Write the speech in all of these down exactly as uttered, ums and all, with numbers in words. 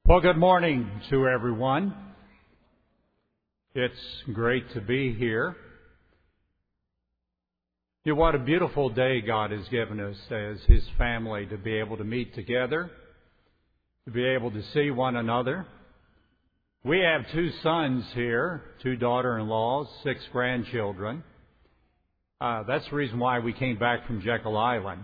Well, good morning to everyone. It's great to be here. You know, what a beautiful day God has given us as His family to be able to meet together, to be able to see one another. We have two sons here, two daughter-in-laws, six grandchildren. Uh, that's the reason why we came back from Jekyll Island.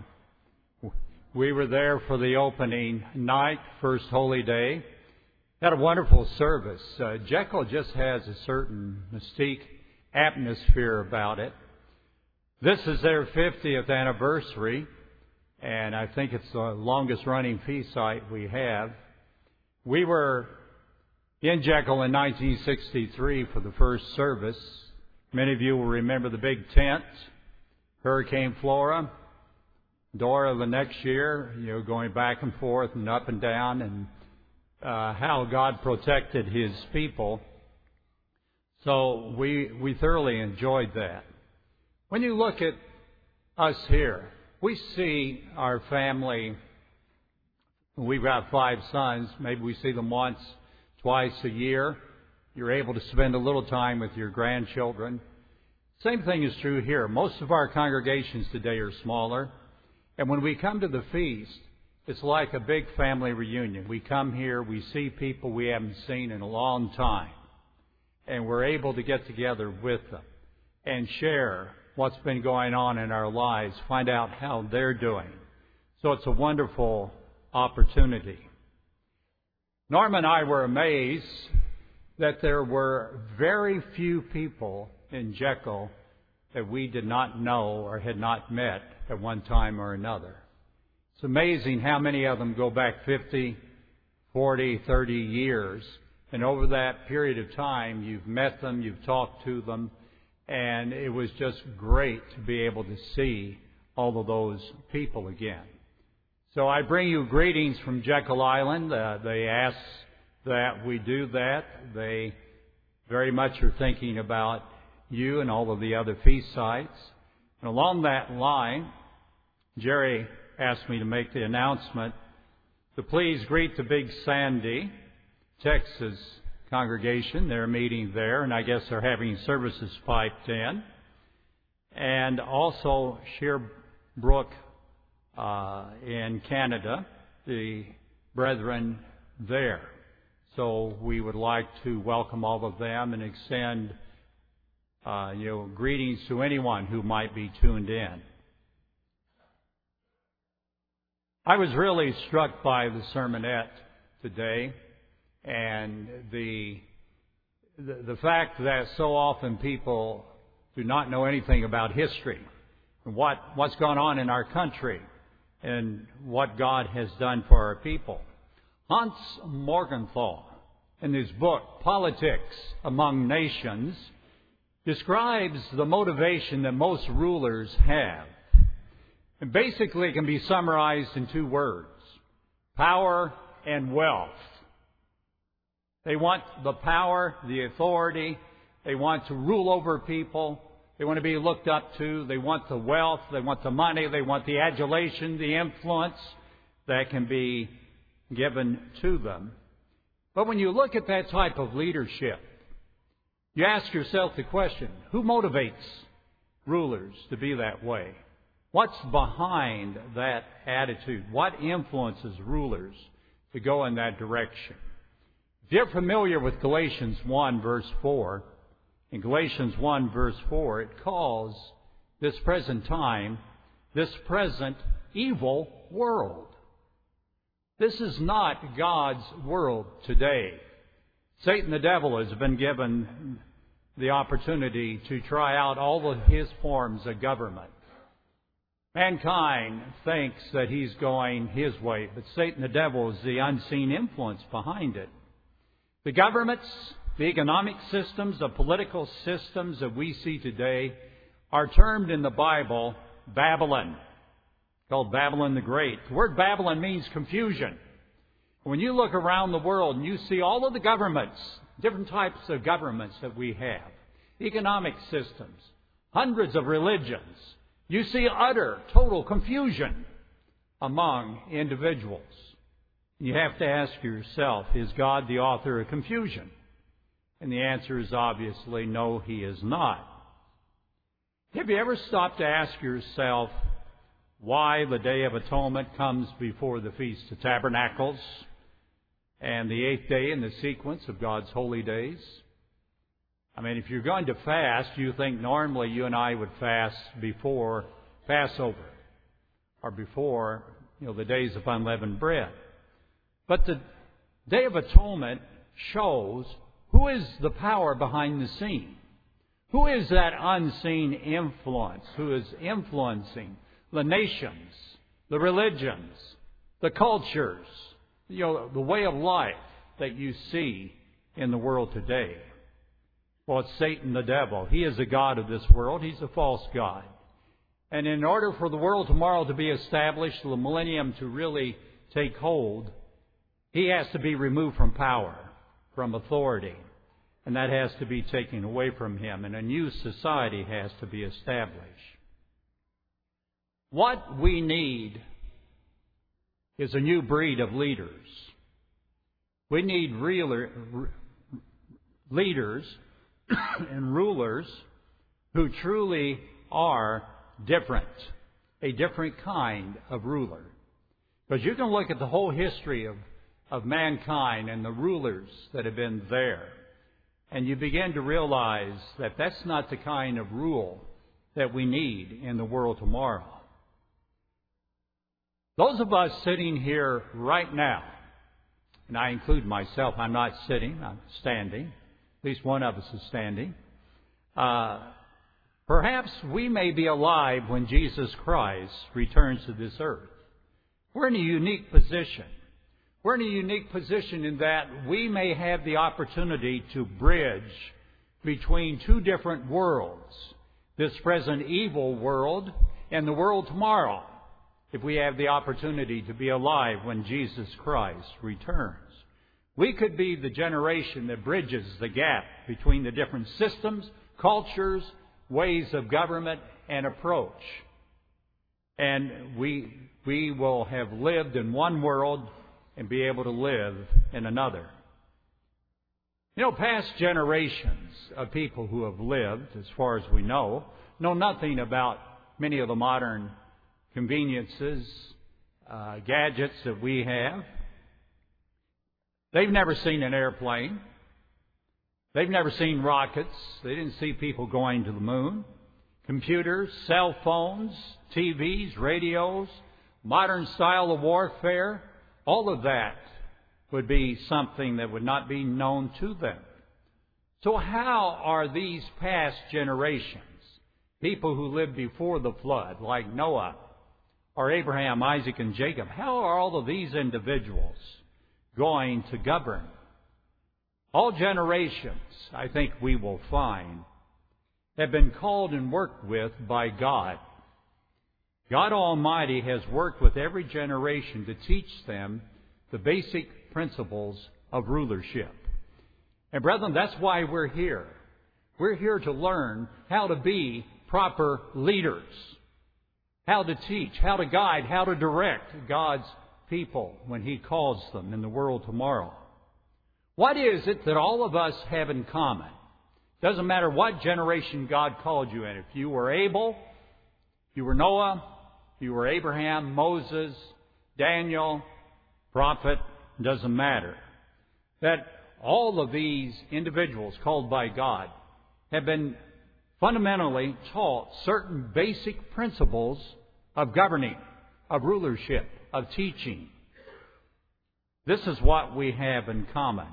We were there for the opening night, First Holy Day. Had a wonderful service. Uh, Jekyll just has a certain mystique atmosphere about it. This is their fiftieth anniversary, and I think it's the longest running feast site we have. We were in Jekyll in nineteen sixty-three for the first service. Many of you will remember the big tent, Hurricane Flora, Dora the next year, you know, going back and forth and up and down, and uh, how God protected His people. So we we thoroughly enjoyed that. When you look at us here, we see our family. We've got five sons. Maybe we see them once, twice a year. You're able to spend a little time with your grandchildren. Same thing is true here. Most of our congregations today are smaller. And when we come to the feast, it's like a big family reunion. We come here, we see people we haven't seen in a long time. And we're able to get together with them and share what's been going on in our lives, find out how they're doing. So it's a wonderful opportunity. Norma and I were amazed that there were very few people in Jekyll that we did not know or had not met at one time or another. It's amazing how many of them go back fifty, forty, thirty years. And over that period of time, you've met them, you've talked to them, and it was just great to be able to see all of those people again. So I bring you greetings from Jekyll Island. Uh, they ask that we do that. They very much are thinking about you and all of the other feast sites. And along that line, Jerry asked me to make the announcement to please greet the Big Sandy, Texas congregation. They're meeting there, and I guess they're having services piped in. And also Sherbrooke uh, in Canada, the brethren there. So we would like to welcome all of them and extend uh, you know, greetings to anyone who might be tuned in. I was really struck by the sermonette today, and the, the the fact that so often people do not know anything about history, and what what's gone on in our country, and what God has done for our people. Hans Morgenthau, in his book Politics Among Nations, describes the motivation that most rulers have. And basically, it can be summarized in two words: power and wealth. They want the power, the authority. They want to rule over people. They want to be looked up to. They want the wealth. They want the money. They want the adulation, the influence that can be given to them. But when you look at that type of leadership, you ask yourself the question, who motivates rulers to be that way? What's behind that attitude? What influences rulers to go in that direction? If you're familiar with Galatians one, verse four, in Galatians one, verse four, it calls this present time, this present evil world. This is not God's world today. Satan the devil has been given the opportunity to try out all of his forms of government. Mankind thinks that he's going his way, but Satan the devil is the unseen influence behind it. The governments, the economic systems, the political systems that we see today are termed in the Bible Babylon, called Babylon the Great. The word Babylon means confusion. When you look around the world and you see all of the governments, different types of governments that we have, economic systems, hundreds of religions, you see utter, total confusion among individuals. You have to ask yourself, is God the author of confusion? And the answer is obviously no, He is not. Have you ever stopped to ask yourself why the Day of Atonement comes before the Feast of Tabernacles and the eighth day in the sequence of God's holy days? I mean, if you're going to fast, you think normally you and I would fast before Passover or before, you know, the days of unleavened bread. But the Day of Atonement shows who is the power behind the scene. Who is that unseen influence who is influencing the nations, the religions, the cultures, you know, the way of life that you see in the world today? Well, it's Satan the devil. He is the god of this world. He's a false god. And in order for the world tomorrow to be established, the millennium to really take hold, he has to be removed from power, from authority. And that has to be taken away from him. And a new society has to be established. What we need is a new breed of leaders. We need realer, leaders and rulers who truly are different, a different kind of ruler. Because you can look at the whole history of, of mankind and the rulers that have been there, and you begin to realize that that's not the kind of rule that we need in the world tomorrow. Those of us sitting here right now, and I include myself, I'm not sitting, I'm standing. At least one of us is standing. Uh, perhaps we may be alive when Jesus Christ returns to this earth. We're in a unique position. We're in a unique position in that we may have the opportunity to bridge between two different worlds, this present evil world and the world tomorrow, if we have the opportunity to be alive when Jesus Christ returns. We could be the generation that bridges the gap between the different systems, cultures, ways of government, and approach. And we, we will have lived in one world and be able to live in another. You know, past generations of people who have lived, as far as we know, know nothing about many of the modern conveniences, uh, gadgets that we have. They've never seen an airplane. They've never seen rockets. They didn't see people going to the moon. Computers, cell phones, T Vs, radios, modern style of warfare, all of that would be something that would not be known to them. So how are these past generations, people who lived before the flood, like Noah, or Abraham, Isaac, and Jacob, how are all of these individuals going to govern? All generations, I think we will find, have been called and worked with by God. God Almighty has worked with every generation to teach them the basic principles of rulership. And brethren, that's why we're here. We're here to learn how to be proper leaders, how to teach, how to guide, how to direct God's people when He calls them in the world tomorrow. What is it that all of us have in common? Doesn't matter what generation God called you in. If you were Abel, you were Noah, you were Abraham, Moses, Daniel, prophet, doesn't matter. That all of these individuals called by God have been fundamentally taught certain basic principles of governing, of rulership, of teaching. This is what we have in common.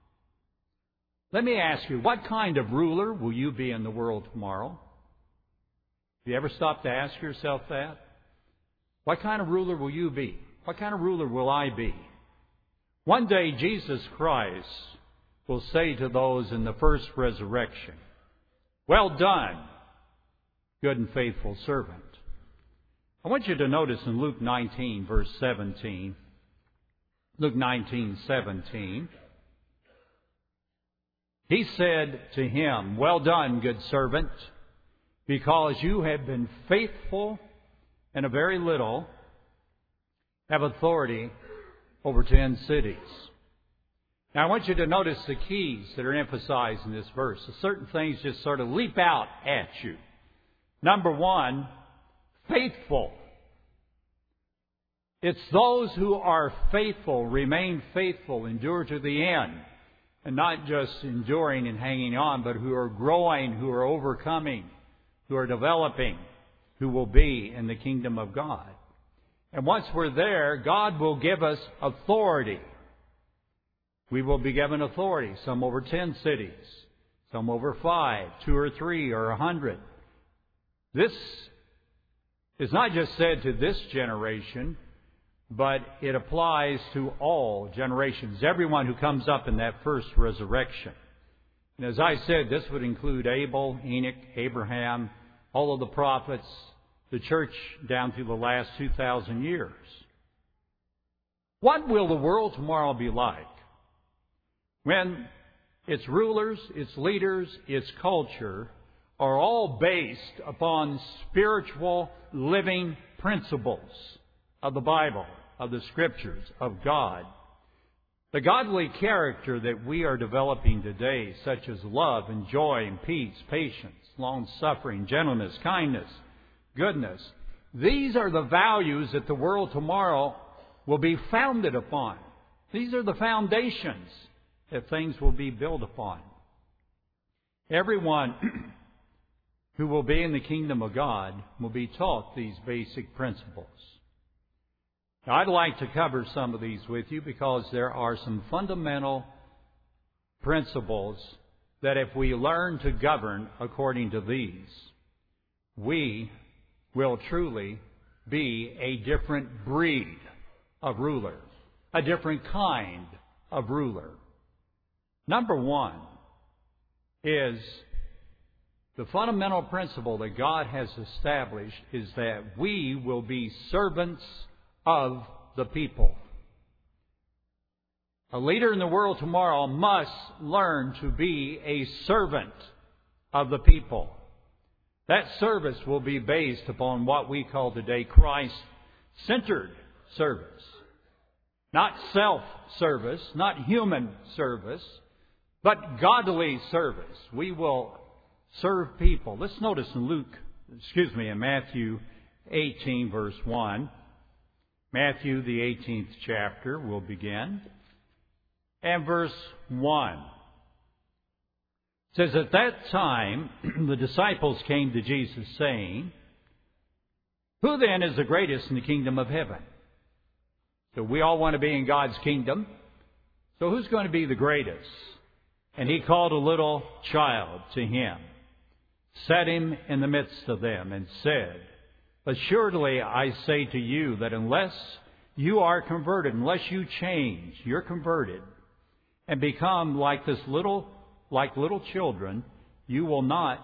Let me ask you, what kind of ruler will you be in the world tomorrow? Have you ever stopped to ask yourself that? What kind of ruler will you be? What kind of ruler will I be? One day Jesus Christ will say to those in the first resurrection, "Well done, good and faithful servant." I want you to notice in Luke nineteen, verse seventeen, Luke nineteen, seventeen, He said to him, "Well done, good servant, because you have been faithful in a very little, have authority over ten cities. Now I want you to notice the keys that are emphasized in this verse. Certain things just sort of leap out at you. Number one, faithful. It's those who are faithful, remain faithful, endure to the end. And not just enduring and hanging on, but who are growing, who are overcoming, who are developing, who will be in the kingdom of God. And once we're there, God will give us authority. We will be given authority, some over ten cities, some over five, two or three or a hundred. This is not just said to this generation, but it applies to all generations, everyone who comes up in that first resurrection. And as I said, this would include Abel, Enoch, Abraham, all of the prophets, the church down through the last two thousand years. What will the world tomorrow be like when its rulers, its leaders, its culture are all based upon spiritual living principles of the Bible, of the Scriptures, of God? The godly character that we are developing today, such as love and joy and peace, patience, long-suffering, gentleness, kindness, goodness, these are the values that the world tomorrow will be founded upon. These are the foundations that things will be built upon. Everyone who will be in the kingdom of God will be taught these basic principles. Now, I'd like to cover some of these with you because there are some fundamental principles that if we learn to govern according to these, we will truly be a different breed of ruler, a different kind of ruler. Number one is the fundamental principle that God has established is that we will be servants of the people. A leader in the world tomorrow must learn to be a servant of the people. That service will be based upon what we call today Christ-centered service. Not self-service, not human service, but godly service. We will serve people. Let's notice in Luke, excuse me, in Matthew eighteen, verse one. Matthew, the eighteenth chapter, will begin. And verse one. It says, at that time, the disciples came to Jesus, saying, who then is the greatest in the kingdom of heaven? So we all want to be in God's kingdom. So who's going to be the greatest? And he called a little child to him, set him in the midst of them, and said, assuredly I say to you that unless you are converted, unless you change, you're converted, and become like this little, like little children, you will not,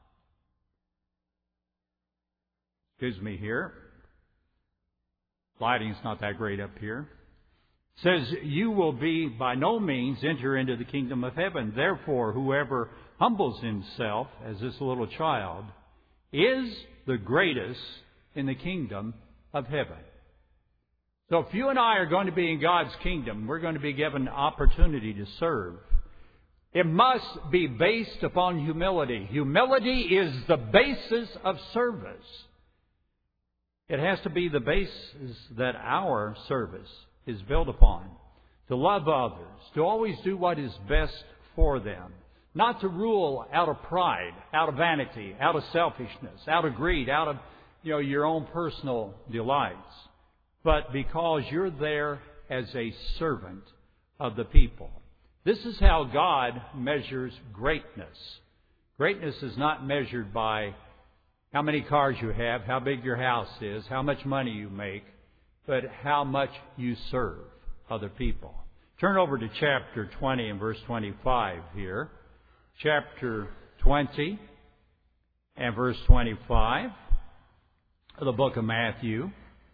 excuse me here, lighting's not that great up here, says you will be by no means enter into the kingdom of heaven. Therefore, whoever humbles himself as this little child is the greatest in the kingdom of heaven. So if you and I are going to be in God's kingdom, we're going to be given opportunity to serve. It must be based upon humility. Humility is the basis of service. It has to be the basis that our service is built upon. To love others, to always do what is best for them. Not to rule out of pride, out of vanity, out of selfishness, out of greed, out of you know your own personal delights. But because you're there as a servant of the people. This is how God measures greatness. Greatness is not measured by how many cars you have, how big your house is, how much money you make, but how much you serve other people. Turn over to chapter twenty and verse twenty-five here. Chapter twenty and verse twenty-five of the book of Matthew.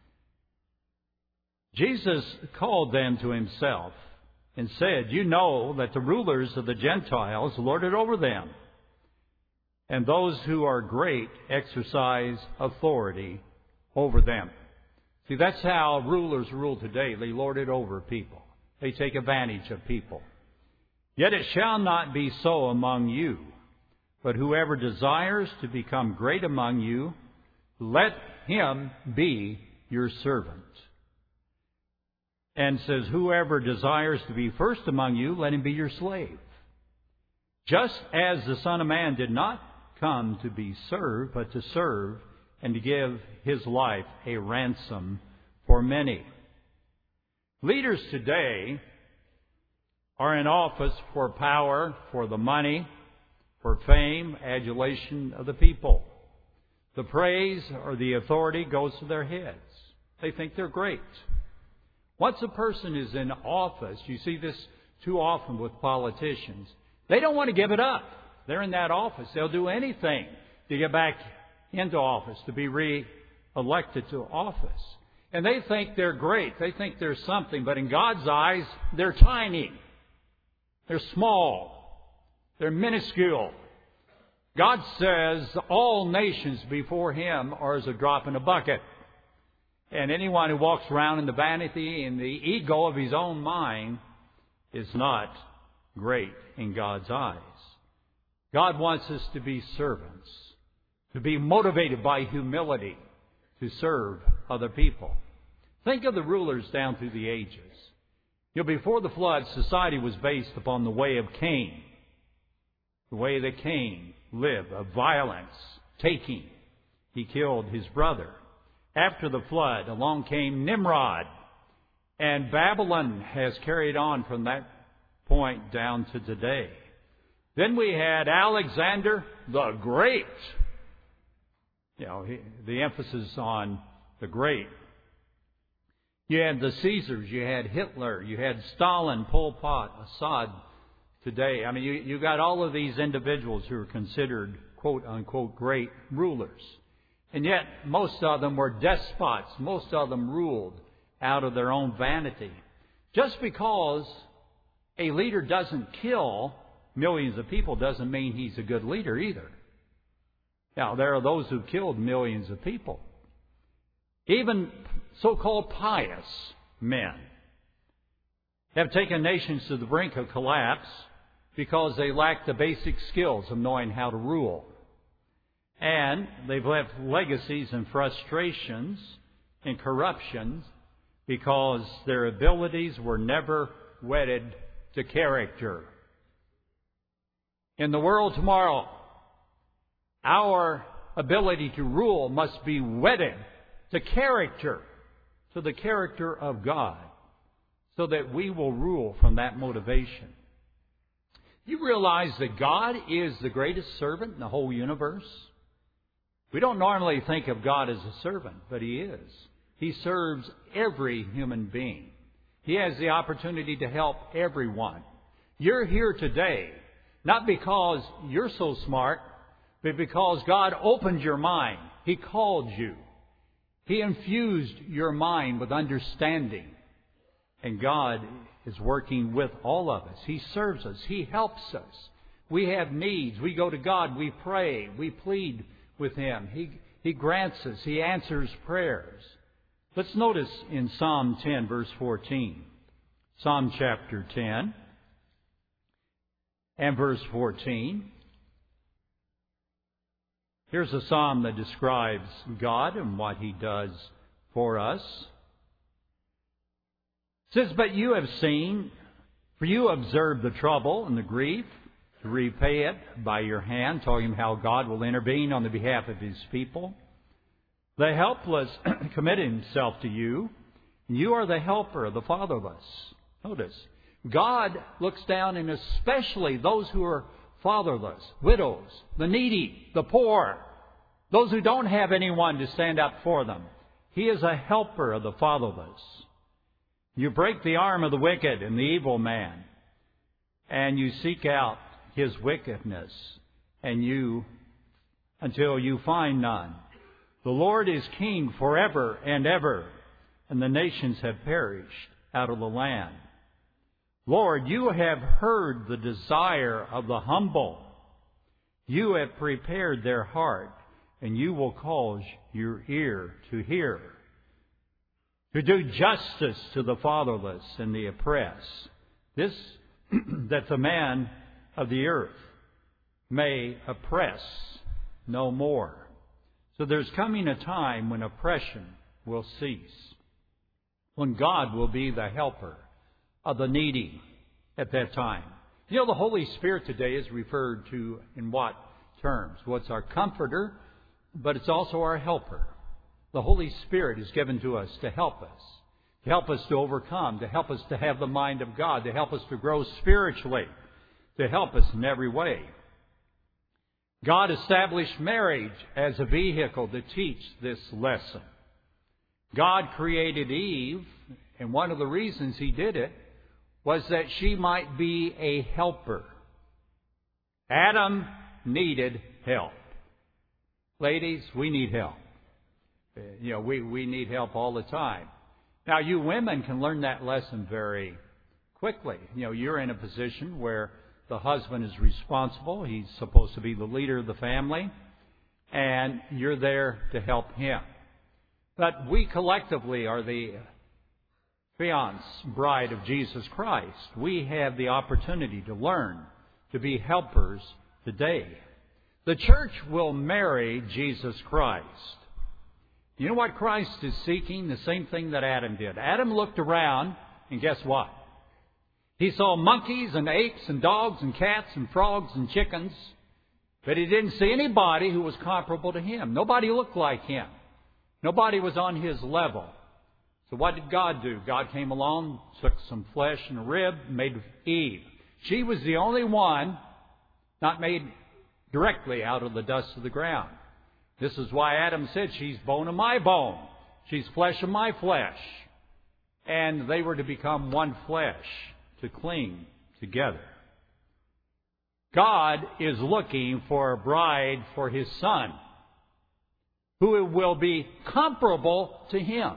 Jesus called them to himself and said, you know that the rulers of the Gentiles lord it over them, and those who are great exercise authority over them. See, that's how rulers rule today. They lord it over people. They take advantage of people. Yet it shall not be so among you. But whoever desires to become great among you, let him be your servant. And says, whoever desires to be first among you, let him be your slave. Just as the Son of Man did not come to be served, but to serve and to give his life a ransom for many. Leaders today are in office for power, for the money, for fame, adulation of the people. The praise or the authority goes to their heads. They think they're great. Once a person is in office, you see this too often with politicians, they don't want to give it up. They're in that office. They'll do anything to get back into office, to be re-elected to office. And they think they're great. They think they're something. But in God's eyes, they're tiny. They're small. They're minuscule. God says all nations before Him are as a drop in a bucket. And anyone who walks around in the vanity and the ego of his own mind is not great in God's eyes. God wants us to be servants, to be motivated by humility to serve other people. Think of the rulers down through the ages. You know, before the flood, society was based upon the way of Cain. The way that Cain lived, of violence, taking. He killed his brother. After the flood, along came Nimrod. And Babylon has carried on from that point down to today. Then we had Alexander the Great. You know, he, the emphasis on the great. You had the Caesars, you had Hitler, you had Stalin, Pol Pot, Assad today. I mean, you, you got all of these individuals who are considered quote-unquote great rulers. And yet, most of them were despots. Most of them ruled out of their own vanity. Just because a leader doesn't kill millions of people doesn't mean he's a good leader either. Now, there are those who killed millions of people. Even so-called pious men have taken nations to the brink of collapse because they lack the basic skills of knowing how to rule. And they've left legacies and frustrations and corruptions because their abilities were never wedded to character. In the world tomorrow, our ability to rule must be wedded to character, to the character of God, so that we will rule from that motivation. You realize that God is the greatest servant in the whole universe? We don't normally think of God as a servant, but He is. He serves every human being. He has the opportunity to help everyone. You're here today, not because you're so smart, but because God opened your mind. He called you. He infused your mind with understanding. And God is working with all of us. He serves us. He helps us. We have needs. We go to God. We pray. We plead with Him. He, he grants us. He answers prayers. Let's notice in Psalm ten, verse fourteen. Psalm chapter ten and verse fourteen. Here's a psalm that describes God and what He does for us. It says, "But you have seen, for you observe the trouble and the grief, to repay it by your hand," talking about how God will intervene on the behalf of His people. "The helpless commit himself to you, and you are the helper of the fatherless." Notice, God looks down and especially those who are fatherless, widows, the needy, the poor, those who don't have anyone to stand up for them. He is a helper of the fatherless. You break the arm of the wicked and the evil man, and you seek out his wickedness, and you, until you find none. The Lord is king forever and ever, and the nations have perished out of the land. Lord, you have heard the desire of the humble. You have prepared their heart, and you will cause your ear to hear. to do justice to the fatherless and the oppressed, this that the man of the earth may oppress no more. So there's coming a time when oppression will cease, when God will be the helper of the needy at that time. You know, the Holy Spirit today is referred to in what terms? Well, it's our comforter, but it's also our helper. The Holy Spirit is given to us to help us, to help us to overcome, to help us to have the mind of God, to help us to grow spiritually, to help us in every way. God established marriage as a vehicle to teach this lesson. God created Eve, and one of the reasons He did it was that she might be a helper. Adam needed help. Ladies, we need help. You know, we, we need help all the time. Now, you women can learn that lesson very quickly. You know, you're in a position where the husband is responsible. He's supposed to be the leader of the family, and you're there to help him. But we collectively are the fiancée bride of Jesus Christ. We have the opportunity to learn to be helpers today. The church will marry Jesus Christ. You know what Christ is seeking? The same thing that Adam did. Adam looked around, and guess what? He saw monkeys and apes and dogs and cats and frogs and chickens, but he didn't see anybody who was comparable to him. Nobody looked like him. Nobody was on his level. So what did God do? God came along, took some flesh and a rib, made Eve. She was the only one not made directly out of the dust of the ground. This is why Adam said, she's bone of my bone. She's flesh of my flesh. And they were to become one flesh, to cling together. God is looking for a bride for His Son who will be comparable to Him,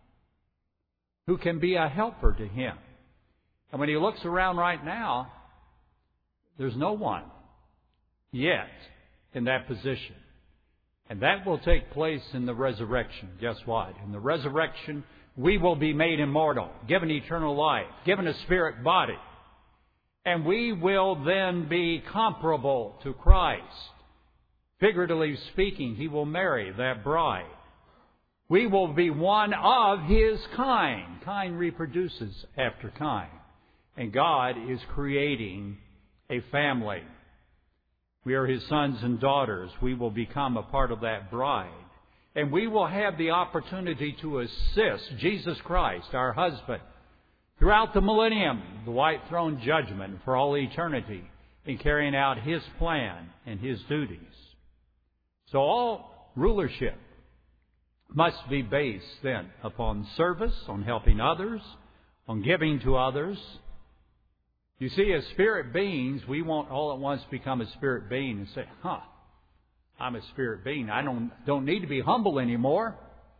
who can be a helper to Him. And when He looks around right now, there's no one yet in that position. And that will take place in the resurrection. Guess what? In the resurrection, we will be made immortal, given eternal life, given a spirit body. And we will then be comparable to Christ. Figuratively speaking, He will marry that bride. We will be one of His kind. Kind reproduces after kind. And God is creating a family. We are His sons and daughters. We will become a part of that bride. And we will have the opportunity to assist Jesus Christ, our husband, throughout the millennium, the white throne judgment for all eternity, in carrying out His plan and His duties. So all rulership must be based then upon service, on helping others, on giving to others. You see, as spirit beings, we won't all at once become a spirit being and say, huh, I'm a spirit being. I don't, don't need to be humble anymore.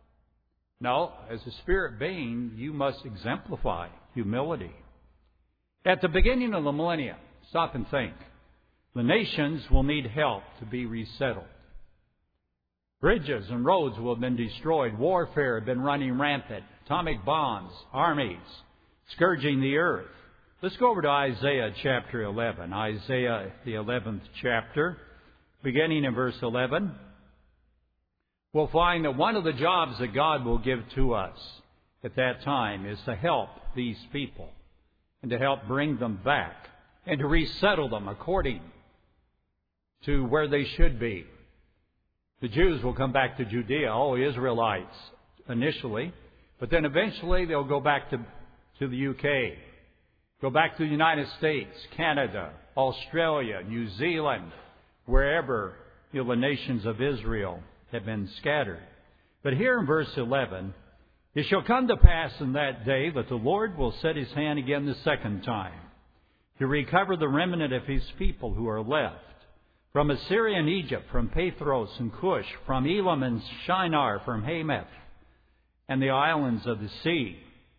No, as a spirit being, you must exemplify humility. At the beginning of the millennium, stop and think. The nations will need help to be resettled. Bridges and roads will have been destroyed. Warfare had been running rampant. Atomic bombs, armies, scourging the earth. Let's go over to Isaiah chapter eleven. Isaiah, the eleventh chapter, beginning in verse eleven. We'll find that one of the jobs that God will give to us at that time is to help these people and to help bring them back and to resettle them according to where they should be. The Jews will come back to Judea, all Israelites initially, but then eventually they'll go back to, to the U K, go back to the United States, Canada, Australia, New Zealand, wherever you know, the nations of Israel have been scattered. But here in verse eleven, it shall come to pass in that day that the Lord will set His hand again the second time to recover the remnant of His people who are left, from Assyria and Egypt, from Pathros and Cush, from Elam and Shinar, from Hamath, and the islands of the sea.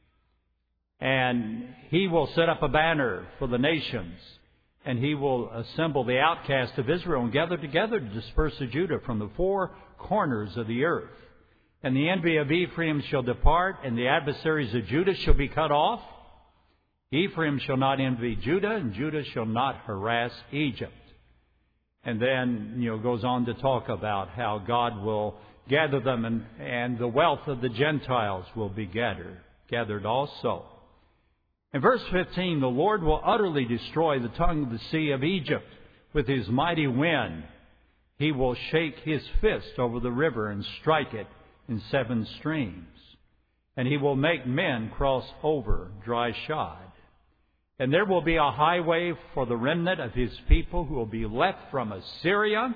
And He will set up a banner for the nations, and He will assemble the outcasts of Israel and gather together to disperse the Judah from the four corners of the earth. And the envy of Ephraim shall depart, and the adversaries of Judah shall be cut off. Ephraim shall not envy Judah, and Judah shall not harass Egypt. And then, you know, goes on to talk about how God will gather them, and, and the wealth of the Gentiles will be gathered, gathered also. In verse fifteen, the Lord will utterly destroy the tongue of the sea of Egypt with his mighty wind. He will shake his fist over the river and strike it in seven streams. And he will make men cross over dry shod. And there will be a highway for the remnant of his people who will be left from Assyria.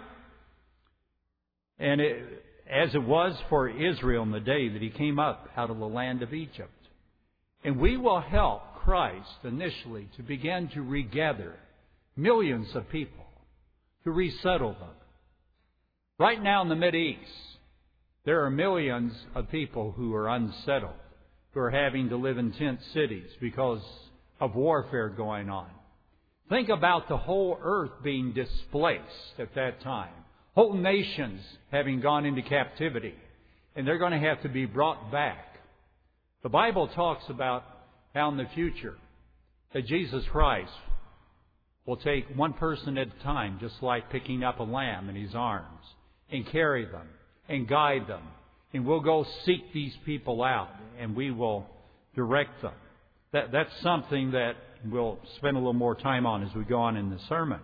And it, as it was for Israel in the day that he came up out of the land of Egypt. And we will help Christ initially to begin to regather millions of people, to resettle them. Right now in the Mideast, there are millions of people who are unsettled, who are having to live in tent cities because of warfare going on. Think about the whole earth being displaced at that time. Whole nations having gone into captivity. And they're going to have to be brought back. The Bible talks about how in the future that Jesus Christ will take one person at a time, just like picking up a lamb in his arms, and carry them and guide them. And we'll go seek these people out, and we will direct them. That, that's something that we'll spend a little more time on as we go on in the sermon.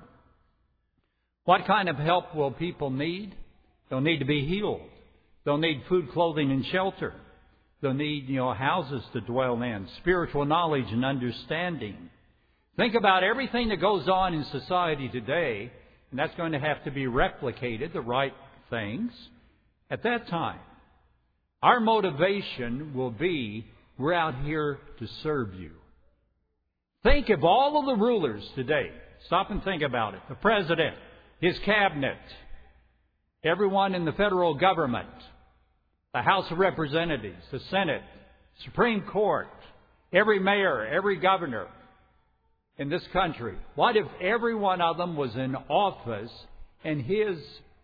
What kind of help will people need? They'll need to be healed. They'll need food, clothing, and shelter. They'll need, you know, houses to dwell in, spiritual knowledge and understanding. Think about everything that goes on in society today, and that's going to have to be replicated, the right things, at that time. Our motivation will be, we're out here to serve you. Think of all of the rulers today. Stop and think about it. The president, his cabinet, everyone in the federal government, the House of Representatives, the Senate, Supreme Court, every mayor, every governor in this country. What if every one of them was in office and his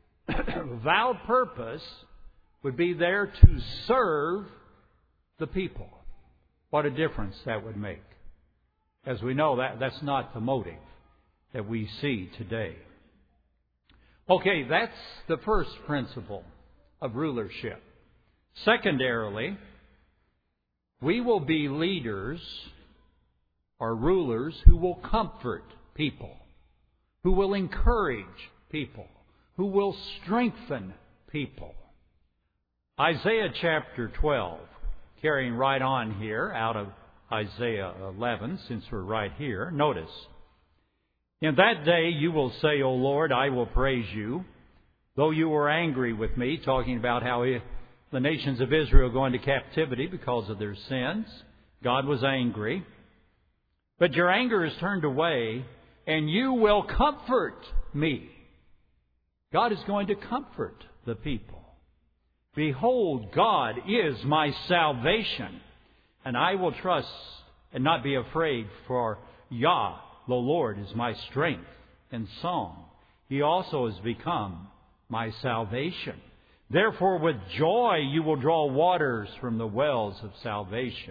vowed purpose would be there to serve the people? What a difference that would make. As we know, that that's not the motive that we see today. Okay, that's the first principle of rulership. Secondarily, we will be leaders or rulers who will comfort people, who will encourage people, who will strengthen people. Isaiah chapter twelve, carrying right on here out of Isaiah eleven, since we're right here. Notice, in that day you will say, O Lord, I will praise you, though you were angry with me, talking about how he, the nations of Israel go into captivity because of their sins. God was angry. But your anger is turned away, and you will comfort me. God is going to comfort the people. Behold, God is my salvation, and I will trust and not be afraid, for Yah, the Lord, is my strength and song. He also has become my salvation. Therefore, with joy you will draw waters from the wells of salvation.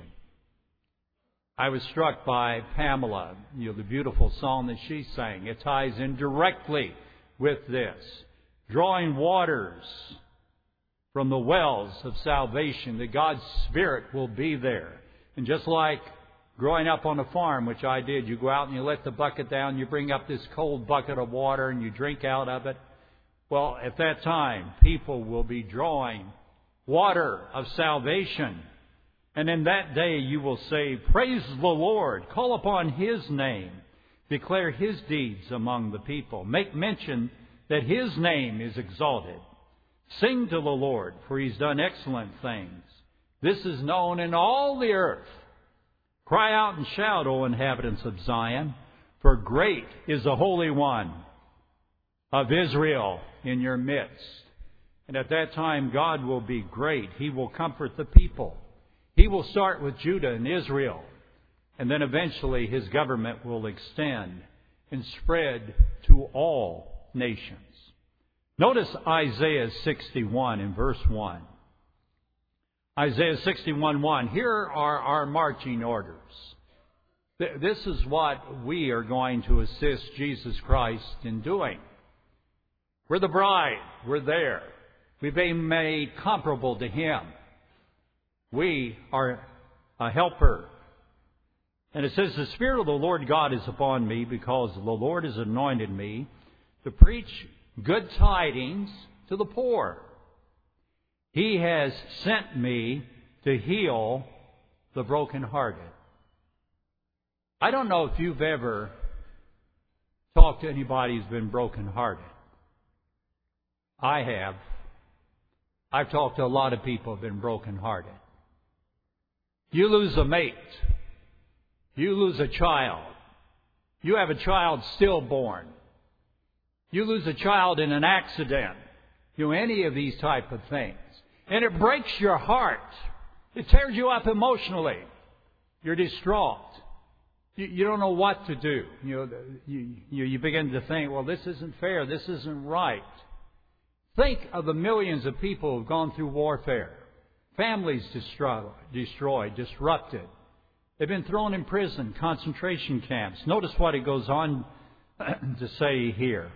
I was struck by Pamela, you know, the beautiful song that she sang. It ties in directly with this. Drawing waters from the wells of salvation, that God's Spirit will be there. And just like growing up on a farm, which I did, you go out and you let the bucket down, you bring up this cold bucket of water and you drink out of it. Well, at that time, people will be drawing water of salvation. And in that day you will say, praise the Lord, call upon His name, declare His deeds among the people, make mention that His name is exalted. Sing to the Lord, for He's done excellent things. This is known in all the earth. Cry out and shout, O inhabitants of Zion, for great is the Holy One of Israel in your midst. And at that time, God will be great. He will comfort the people. He will start with Judah and Israel. And then eventually His government will extend and spread to all nations. Notice Isaiah sixty-one in verse one. Isaiah sixty-one one, here are our marching orders. This is what we are going to assist Jesus Christ in doing. We're the bride. We're there. We've been made comparable to Him. We are a helper. And it says, the Spirit of the Lord God is upon me, because the Lord has anointed me to preach good tidings to the poor. He has sent me to heal the brokenhearted. I don't know if you've ever talked to anybody who's been brokenhearted. I have. I've talked to a lot of people who've been brokenhearted. You lose a mate. You lose a child. You have a child stillborn. You lose a child in an accident. You know, any of these type of things. And it breaks your heart. It tears you up emotionally. You're distraught. You, you don't know what to do. You know, you, you, you begin to think, well, this isn't fair. This isn't right. Think of the millions of people who've gone through warfare. Families destroyed, destroyed, disrupted. They've been thrown in prison, concentration camps. Notice what it goes on to say here.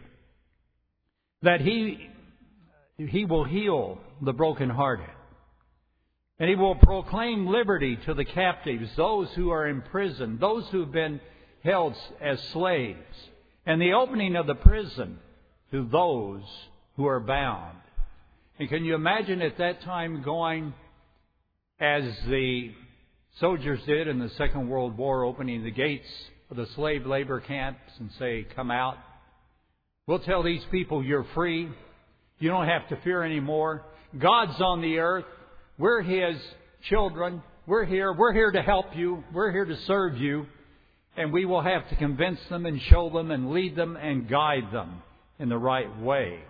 That He, he will heal the brokenhearted. And He will proclaim liberty to the captives, those who are in prison, those who have been held as slaves. And the opening of the prison to those who are bound. And can you imagine at that time going as the soldiers did in the Second World War, opening the gates of the slave labor camps and say, come out. We'll tell these people you're free. You don't have to fear anymore. God's on the earth. We're His children. We're here. We're here to help you. We're here to serve you. And we will have to convince them and show them and lead them and guide them in the right way.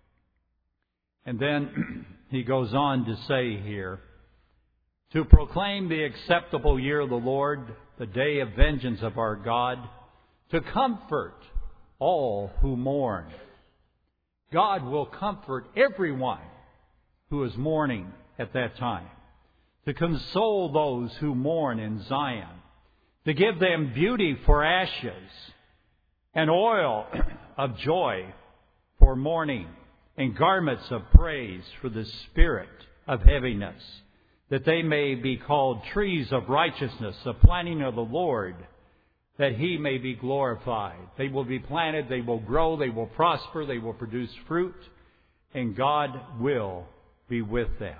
And then he goes on to say here, to proclaim the acceptable year of the Lord, the day of vengeance of our God, to comfort all who mourn. God will comfort everyone who is mourning at that time, to console those who mourn in Zion, to give them beauty for ashes and oil of joy for mourning, and garments of praise for the spirit of heaviness, that they may be called trees of righteousness, the planting of the Lord, that He may be glorified. They will be planted, they will grow, they will prosper, they will produce fruit, and God will be with them.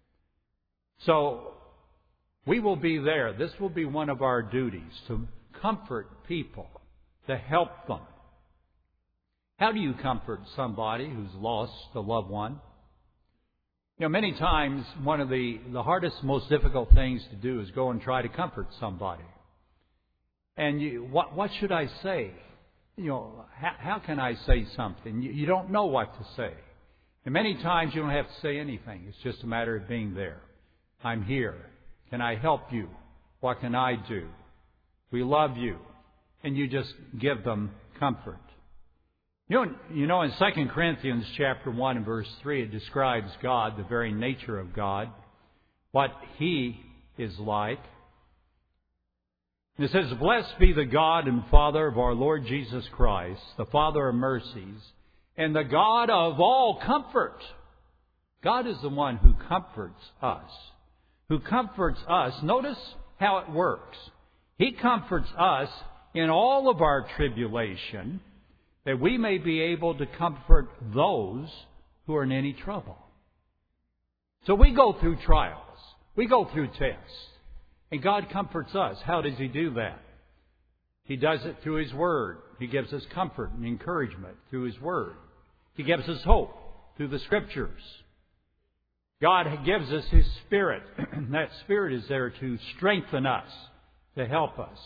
So, we will be there. This will be one of our duties, to comfort people, to help them. How do you comfort somebody who's lost a loved one? You know, many times one of the, the hardest, most difficult things to do is go and try to comfort somebody. And you, what, what should I say? You know, how, how can I say something? You, you don't know what to say. And many times you don't have to say anything. It's just a matter of being there. I'm here. Can I help you? What can I do? We love you. And you just give them comfort. You know, you know, in Second Corinthians chapter one and verse three, it describes God, the very nature of God, what He is like. And it says, blessed be the God and Father of our Lord Jesus Christ, the Father of mercies, and the God of all comfort. God is the one who comforts us. Who comforts us. Notice how it works. He comforts us in all of our tribulation, that we may be able to comfort those who are in any trouble. So we go through trials. We go through tests. And God comforts us. How does He do that? He does it through His Word. He gives us comfort and encouragement through His Word. He gives us hope through the Scriptures. God gives us His Spirit. That Spirit is there to strengthen us, to help us.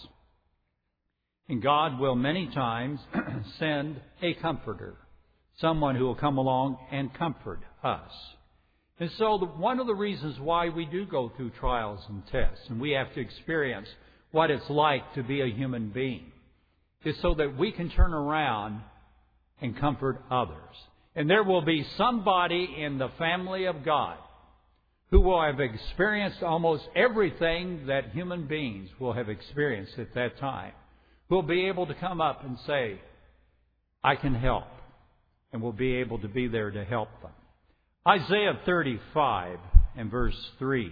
And God will many times send a comforter, someone who will come along and comfort us. And so the, one of the reasons why we do go through trials and tests, and we have to experience what it's like to be a human being, is so that we can turn around and comfort others. And there will be somebody in the family of God who will have experienced almost everything that human beings will have experienced at that time, who will be able to come up and say, I can help, and will be able to be there to help them. Isaiah thirty-five and verse three.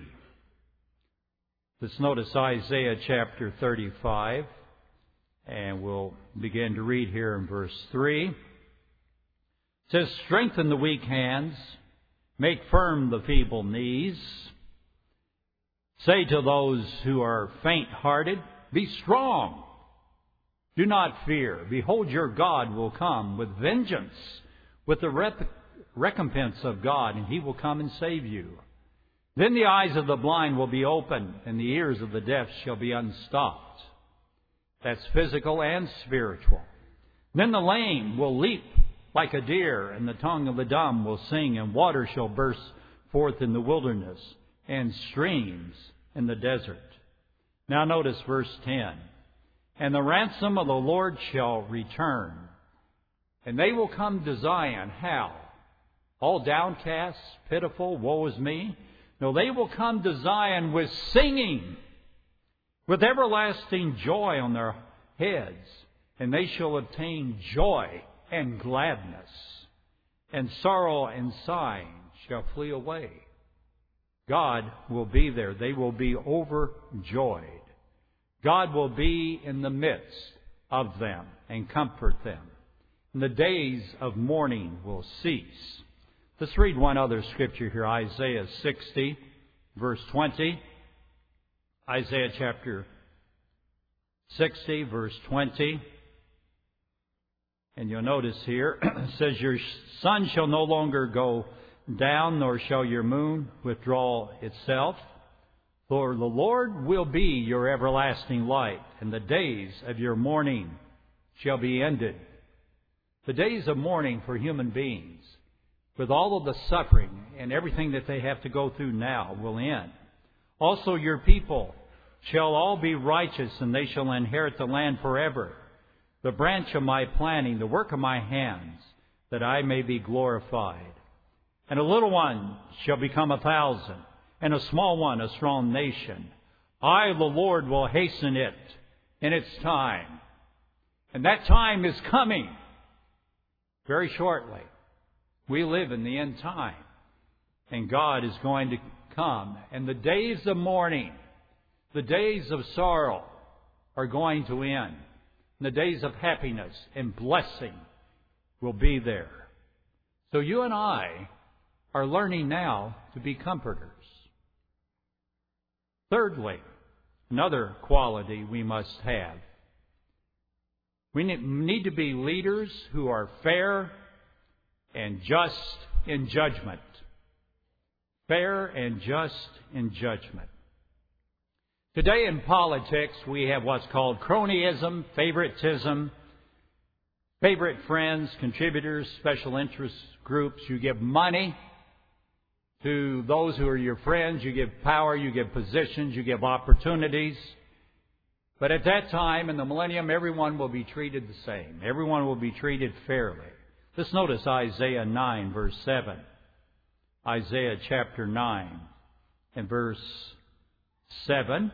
Let's notice Isaiah chapter thirty-five, and we'll begin to read here in verse three. It says, strengthen the weak hands, make firm the feeble knees. Say to those who are faint-hearted, be strong. Do not fear. Behold, your God will come with vengeance, with the rep- recompense of God, and He will come and save you. Then the eyes of the blind will be opened, and the ears of the deaf shall be unstopped. That's physical and spiritual. Then the lame will leap like a deer, and the tongue of the dumb will sing, and water shall burst forth in the wilderness, and streams in the desert. Now notice verse ten. And the ransom of the Lord shall return, and they will come to Zion. How? All downcast, pitiful, woe is me? No, they will come to Zion with singing, with everlasting joy on their heads, and they shall obtain joy and gladness, and sorrow and sighing shall flee away. God will be there. They will be overjoyed. God will be in the midst of them and comfort them. And the days of mourning will cease. Let's read one other scripture here, Isaiah sixty, verse twenty. Isaiah chapter sixty, verse twenty. And you'll notice here, it says, your sun shall no longer go down, nor shall your moon withdraw itself. For the Lord will be your everlasting light, and the days of your mourning shall be ended. The days of mourning for human beings, with all of the suffering and everything that they have to go through now, will end. Also your people shall all be righteous, and they shall inherit the land forever. The branch of my planting, the work of my hands, that I may be glorified. And a little one shall become a thousand, and a small one a strong nation. I, the Lord, will hasten it in its time. And that time is coming very shortly. We live in the end time, and God is going to come. And the days of mourning, the days of sorrow are going to end. And the days of happiness and blessing will be there. So you and I are learning now to be comforters. Thirdly, another quality we must have. We need to be leaders who are fair and just in judgment. Fair and just in judgment. Today in politics, we have what's called cronyism, favoritism, favorite friends, contributors, special interest groups. You give money to those who are your friends. You give power, you give positions, you give opportunities. But at that time, in the millennium, everyone will be treated the same. Everyone will be treated fairly. Let's notice Isaiah nine, verse seven. Isaiah chapter nine and verse seven.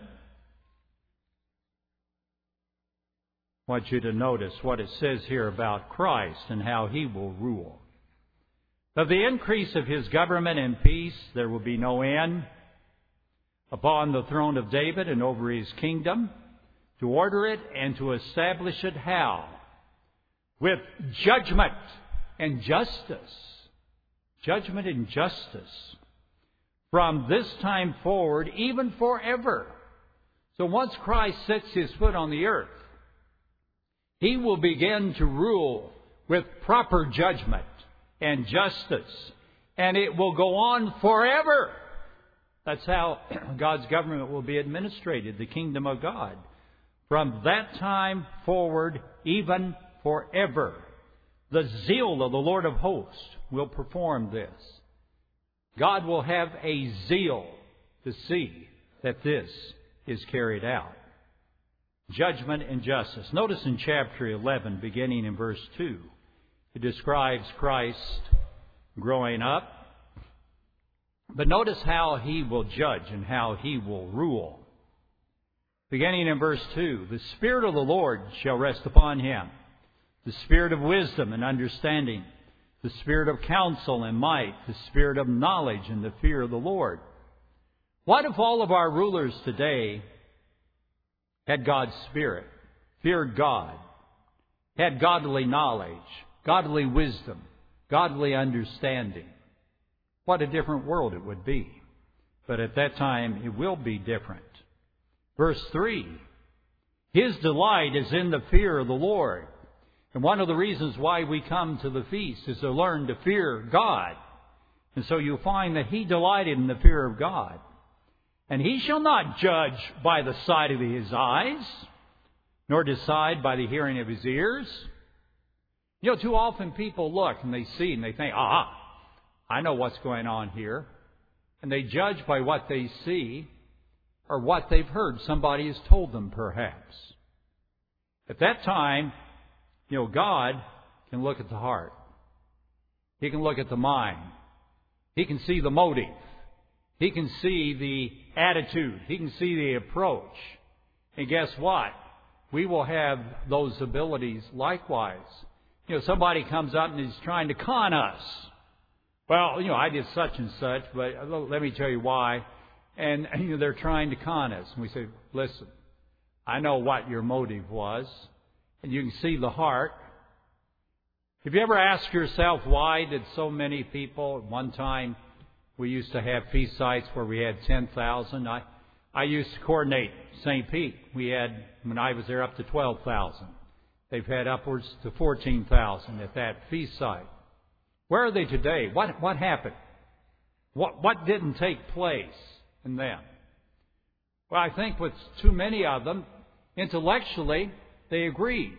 I want you to notice what it says here about Christ and how He will rule. Of the increase of His government and peace there will be no end upon the throne of David and over His kingdom, to order it and to establish it how? With judgment and justice. Judgment and justice. From this time forward, even forever. So once Christ sets His foot on the earth, He will begin to rule with proper judgment and justice. And it will go on forever. That's how God's government will be administrated, the kingdom of God. From that time forward, even forever. The zeal of the Lord of hosts will perform this. God will have a zeal to see that this is carried out. Judgment and justice. Notice in chapter eleven, beginning in verse two, it describes Christ growing up. But notice how he will judge and how he will rule. Beginning in verse two, the Spirit of the Lord shall rest upon him, the Spirit of wisdom and understanding, the Spirit of counsel and might, the Spirit of knowledge and the fear of the Lord. What if all of our rulers today had God's Spirit, feared God, had godly knowledge, godly wisdom, godly understanding? What a different world it would be. But at that time, it will be different. Verse three, his delight is in the fear of the Lord. And one of the reasons why we come to the feast is to learn to fear God. And so you'll find that he delighted in the fear of God. And he shall not judge by the sight of his eyes, nor decide by the hearing of his ears. You know, too often people look and they see and they think, ah, I know what's going on here. And they judge by what they see or what they've heard. Somebody has told them, perhaps. At that time, you know, God can look at the heart. He can look at the mind. He can see the motive. He can see the attitude. He can see the approach. And guess what? We will have those abilities likewise. You know, somebody comes up and is trying to con us. Well, you know, I did such and such, but let me tell you why. And, you know, they're trying to con us. And we say, listen, I know what your motive was. And you can see the heart. Have you ever asked yourself, why did so many people, at one time, we used to have feast sites where we had ten thousand. I, I used to coordinate Saint Pete. We had, when I was there, up to twelve thousand. They've had upwards to fourteen thousand at that feast site. Where are they today? What, what happened? What, what didn't take place in them? Well, I think with too many of them, intellectually, they agreed.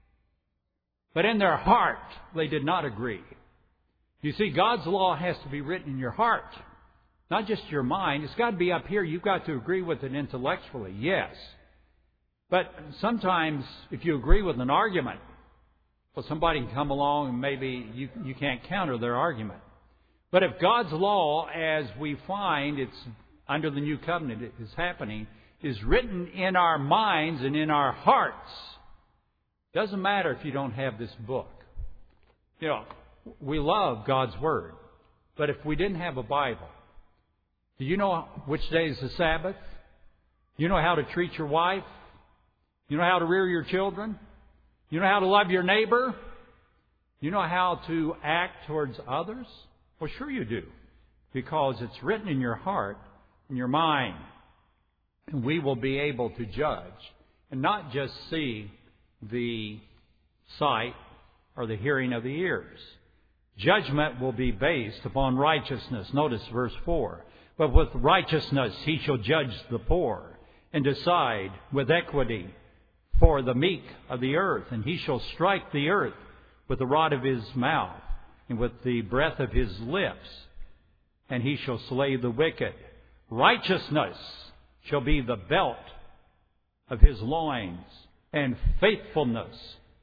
But in their heart, they did not agree. You see, God's law has to be written in your heart, not just your mind. It's got to be up here. You've got to agree with it intellectually, yes. But sometimes, if you agree with an argument, well, somebody can come along and maybe you, you can't counter their argument. But if God's law, as we find it's under the new covenant is happening, is written in our minds and in our hearts, doesn't matter if you don't have this book. You know, we love God's Word. But if we didn't have a Bible, do you know which day is the Sabbath? You know how to treat your wife? You know how to rear your children? You know how to love your neighbor? You know how to act towards others? Well, sure you do. Because it's written in your heart, in your mind. And we will be able to judge. And not just see the sight or the hearing of the ears. Judgment will be based upon righteousness. Notice verse four. But with righteousness he shall judge the poor, and decide with equity for the meek of the earth. And he shall strike the earth with the rod of his mouth, and with the breath of his lips. And he shall slay the wicked. Righteousness shall be the belt of his loins, and faithfulness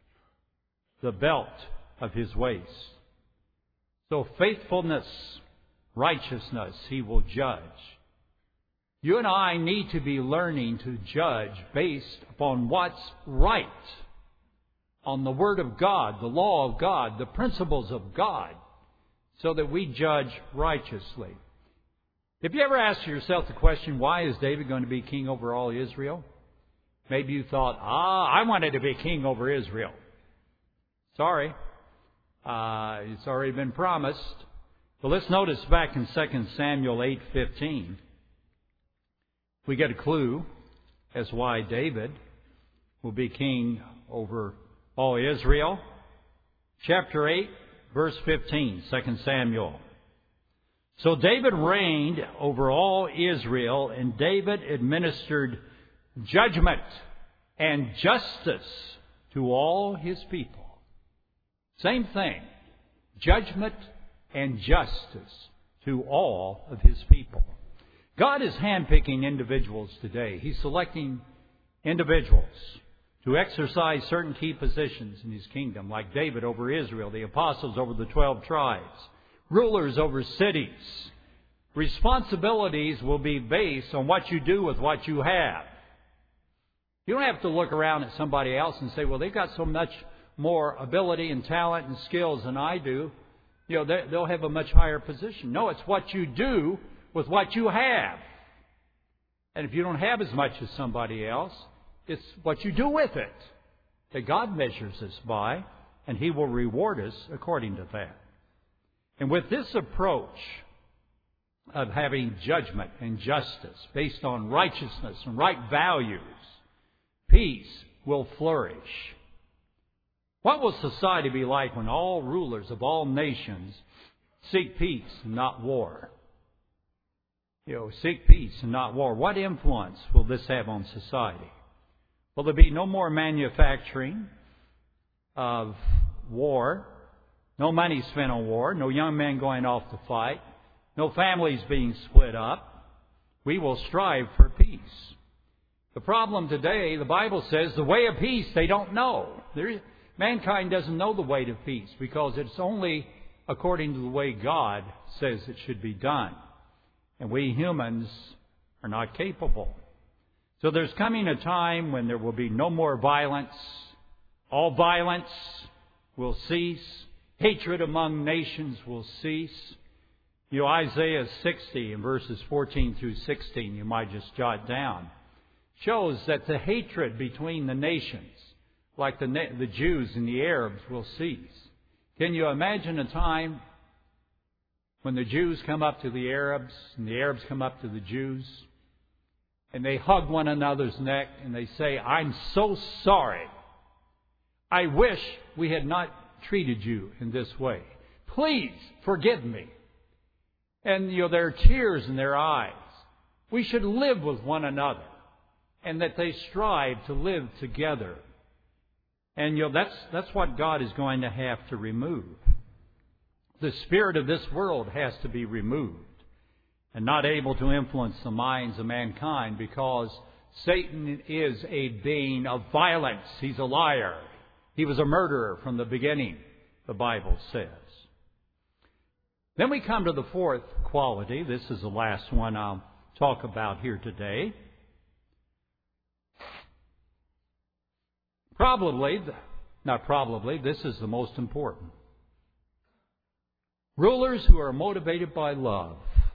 the belt of his waist. So faithfulness, righteousness, he will judge. You and I need to be learning to judge based upon what's right, on the Word of God, the law of God, the principles of God, so that we judge righteously. Have you ever asked yourself the question, why is David going to be king over all Israel? Maybe you thought, ah, I wanted to be king over Israel. Sorry. Uh, it's already been promised. But let's notice back in Second Samuel eight fifteen. We get a clue as why David will be king over all Israel. Chapter eight, verse fifteen, Second Samuel. So David reigned over all Israel, and David administered judgment and justice to all his people. Same thing. Judgment and justice to all of his people. God is handpicking individuals today. He's selecting individuals to exercise certain key positions in his kingdom, like David over Israel, the apostles over the twelve tribes, rulers over cities, Responsibilities will be based on what you do with what you have. You don't have to look around at somebody else and say, well, they've got so much more ability and talent and skills than I do. You know, they'll have a much higher position. No, it's what you do with what you have. And if you don't have as much as somebody else, it's what you do with it that God measures us by, and He will reward us according to that. And with this approach of having judgment and justice based on righteousness and right values, peace will flourish. What will society be like when all rulers of all nations seek peace and not war? You know, seek peace and not war. What influence will this have on society? Will there be no more manufacturing of war, no money spent on war, no young men going off to fight, no families being split up? We will strive for peace. The problem today, the Bible says, the way of peace they don't know. There, mankind doesn't know the way to peace because it's only according to the way God says it should be done. And we humans are not capable. So there's coming a time when there will be no more violence. All violence will cease. Hatred among nations will cease. You know, Isaiah sixty in verses fourteen through sixteen, you might just jot down, shows that the hatred between the nations, like the, the Jews and the Arabs, will cease. Can you imagine a time when the Jews come up to the Arabs and the Arabs come up to the Jews and they hug one another's neck and they say, I'm so sorry. I wish we had not treated you in this way. Please forgive me. And, you know, there are tears in their eyes. We should live with one another. And that they strive to live together. And, you know, that's, that's what God is going to have to remove. The spirit of this world has to be removed and not able to influence the minds of mankind because Satan is a being of violence. He's a liar. He was a murderer from the beginning, the Bible says. Then we come to the fourth quality. This is the last one I'll talk about here today. Probably, not probably, this is the most important. Rulers who are motivated by love.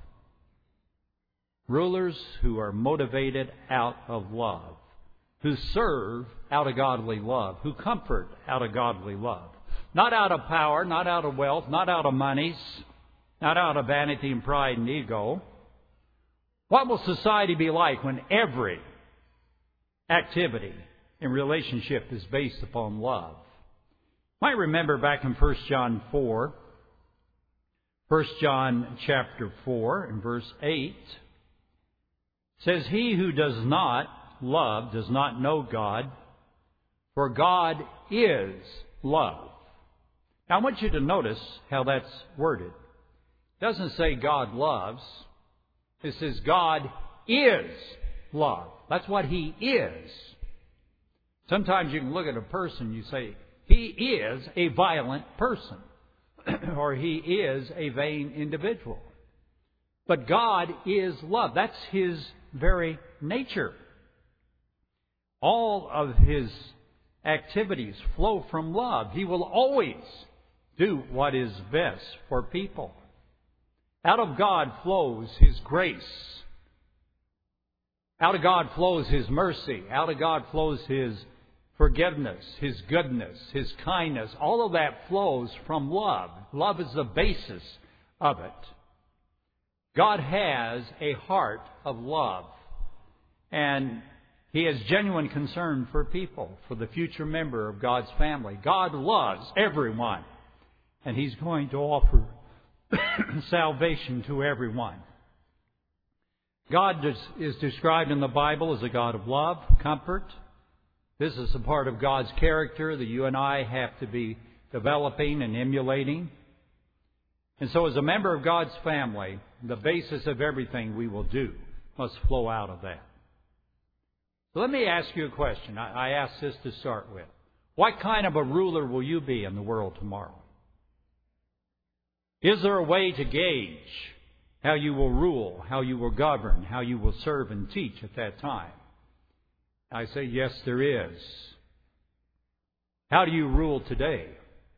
Rulers who are motivated out of love. Who serve out of godly love. Who comfort out of godly love. Not out of power, not out of wealth, not out of monies, not out of vanity and pride and ego. What will society be like when every activity and relationship is based upon love? You might remember back in First John four, First John chapter four and verse eight says, He who does not love does not know God, for God is love. Now I want you to notice how that's worded. It doesn't say God loves. It says God is love. That's what He is. Sometimes you can look at a person and you say, he is a violent person. Or he is a vain individual. But God is love. That's His very nature. All of His activities flow from love. He will always do what is best for people. Out of God flows His grace. Out of God flows His mercy. Out of God flows His forgiveness, His goodness, His kindness. All of that flows from love. Love is the basis of it. God has a heart of love. And He has genuine concern for people, for the future member of God's family. God loves everyone. And He's going to offer salvation to everyone. God is described in the Bible as a God of love, comfort. This is a part of God's character that you and I have to be developing and emulating. And so as a member of God's family, the basis of everything we will do must flow out of that. So let me ask you a question. I ask this to start with. What kind of a ruler will you be in the world tomorrow? Is there a way to gauge how you will rule, how you will govern, how you will serve and teach at that time? I say, yes, there is. How do you rule today?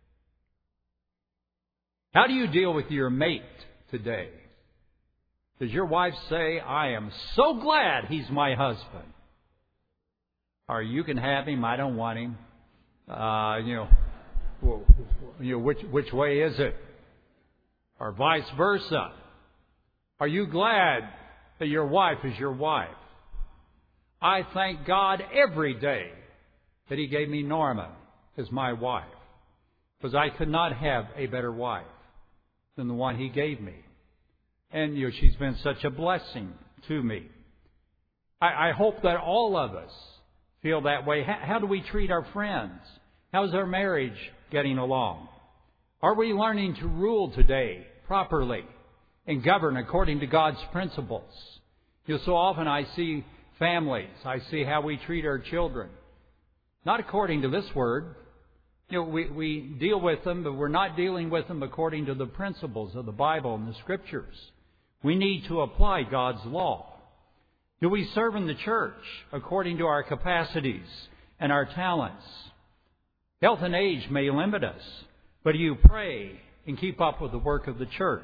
How do you deal with your mate today? Does your wife say, I am so glad he's my husband? Or you can have him, I don't want him. Uh, you know, well, you know, which which way is it? Or vice versa. Are you glad that your wife is your wife? I thank God every day that He gave me Norma as my wife, because I could not have a better wife than the one He gave me. And you know, she's been such a blessing to me. I, I hope that all of us feel that way. How, how do we treat our friends? How's our marriage getting along? Are we learning to rule today properly and govern according to God's principles? You know, so often I see families, I see how we treat our children, not according to this word. You know, we, we deal with them, but we're not dealing with them according to the principles of the Bible and the Scriptures. We need to apply God's law. Do we serve in the church according to our capacities and our talents? Health and age may limit us, but do you pray and keep up with the work of the church?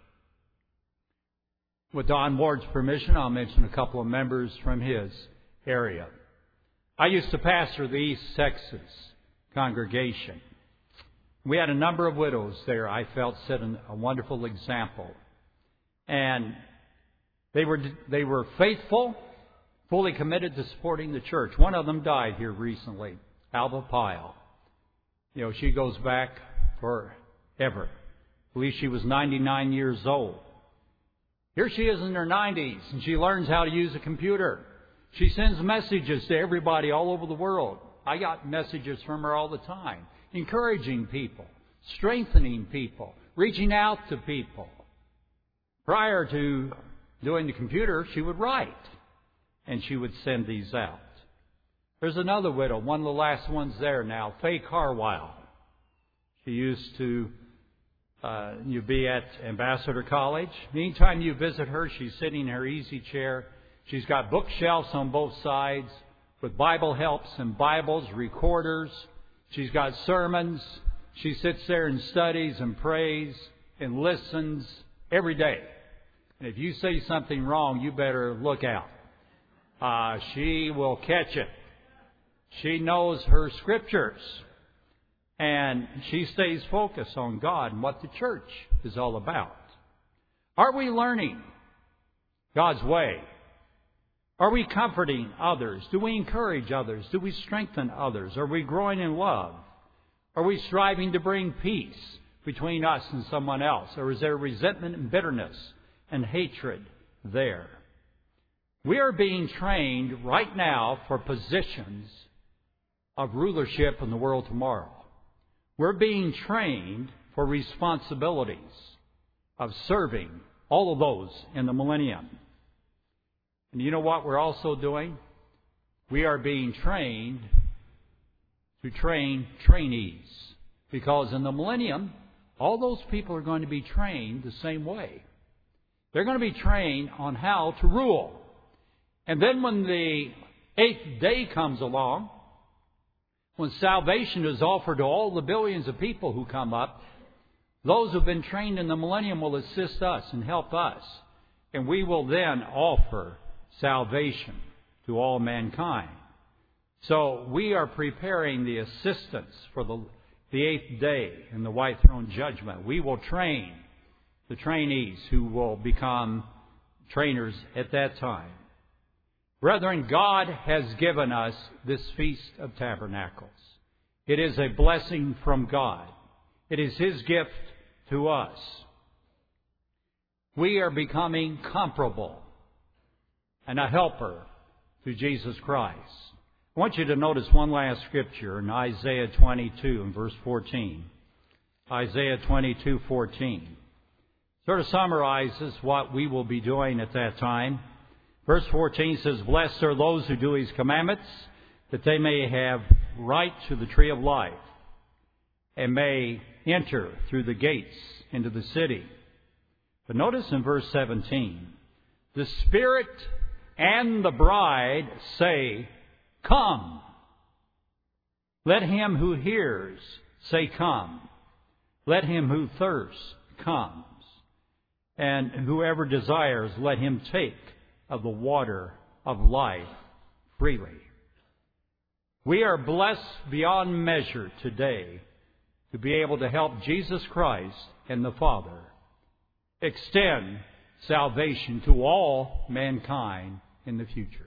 With Don Ward's permission, I'll mention a couple of members from his area. I used to pastor the East Texas congregation. We had a number of widows there I felt set a wonderful example. And they were they were faithful, fully committed to supporting the church. One of them died here recently, Alva Pyle. You know, she goes back forever. I believe she was ninety-nine years old. Here she is in her nineties, and she learns how to use a computer. She sends messages to everybody all over the world. I got messages from her all the time, encouraging people, strengthening people, reaching out to people. Prior to doing the computer, she would write, and she would send these out. There's another widow, one of the last ones there now, Faye Carwile. She used to uh, you be at Ambassador College. Anytime you visit her, she's sitting in her easy chair. She's got bookshelves on both sides with Bible helps and Bibles, recorders. She's got sermons. She sits there and studies and prays and listens every day. And if you say something wrong, you better look out. Uh, she will catch it. She knows her scriptures. And she stays focused on God and what the church is all about. Are we learning God's way? Are we comforting others? Do we encourage others? Do we strengthen others? Are we growing in love? Are we striving to bring peace between us and someone else? Or is there resentment and bitterness and hatred there? We are being trained right now for positions of rulership in the world tomorrow. We're being trained for responsibilities of serving all of those in the millennium. And you know what we're also doing? We are being trained to train trainees. Because in the millennium, all those people are going to be trained the same way. They're going to be trained on how to rule. And then when the eighth day comes along, when salvation is offered to all the billions of people who come up, those who have been trained in the millennium will assist us and help us. And we will then offer salvation to all mankind. So we are preparing the assistance for the, the eighth day in the white throne judgment. We will train the trainees who will become trainers at that time. Brethren, God has given us this Feast of Tabernacles. It is a blessing from God. It is His gift to us. We are becoming comparable and a helper to Jesus Christ. I want you to notice one last scripture in Isaiah twenty-two and verse fourteen. Isaiah twenty-two fourteen. Sort of summarizes what we will be doing at that time. Verse fourteen says, "Blessed are those who do His commandments, that they may have right to the tree of life, and may enter through the gates into the city. But notice in verse seventeen, the Spirit and the bride say, "Come." Let him who hears say, "Come." Let him who thirsts comes. And whoever desires, let him take of the water of life freely. We are blessed beyond measure today to be able to help Jesus Christ and the Father extend salvation to all mankind in the future.